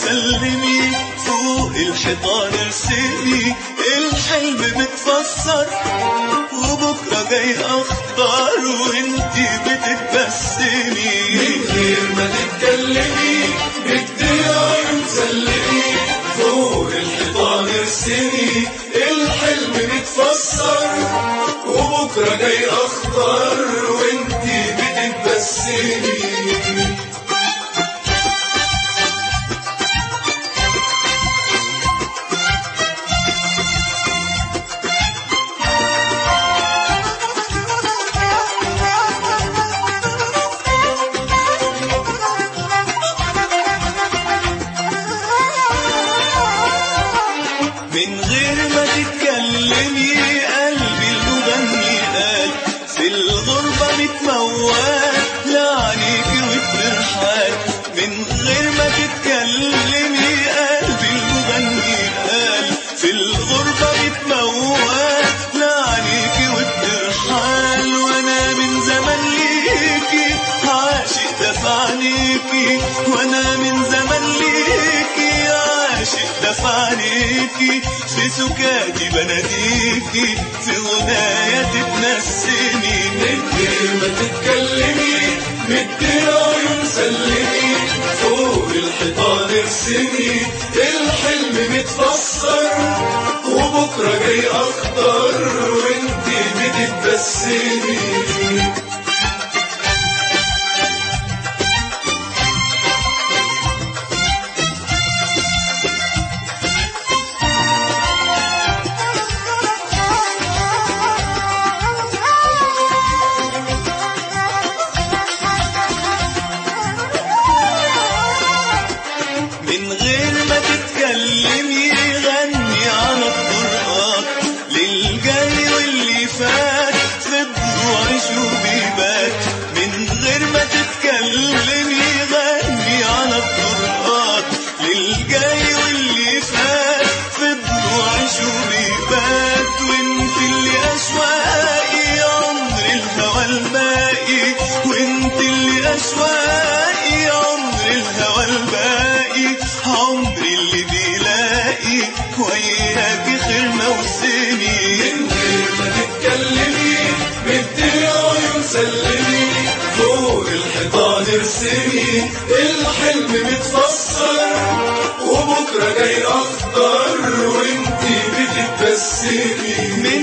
وسلمي، فوق الحيطان ارسمي الحلم متفسر، وبكرة جاي أخضر وانتي بتتبسمي. من غير ما تتكلمي بدي عيون سلمي، فوق الحيطان ارسمي الحلم متفسر، وبكرة جاي أخضر وانتي بتتبسمي. من غير ما تتكلمي قلبي المغني قال، في الغربة متموال لعنيكي وبترحال. من غير ما تتكلمي قلبي المغني قال، في الغربة متموال لعنيكي وبترحال. وانا من زمان ليكي عاشق دفعنيكي، وانا من زمان ليكي عاشق دفعنيكي، في سكاتي بناديكي في غنايا تتنسمي. من غير ما تتكلمي بدي عيون سلمي، فوق الحيطان ارسمي الحلم متفسر، وبكرة جاي أخضر وانتي بتتبسمي. من غير ما تتكلمي غني على الطرقات، للجاي واللي فات في الضوء وبيبات. من غير ما تتكلمي غني على الطرقات، للجاي واللي فات في الضوء وبيبات. وانت اللي أشواقي عمر الهوى الباقي، وانت اللي أشواقي عمر الهوى الباقي، عمري اللي بيلاقي وياكي خير موسمي. من غير ما تتكلمي بدي عيون سلمي، فوق الحيطان ارسمي الحلم متفسر، وبكرة جاي أخضر وانتي بتتبسمي.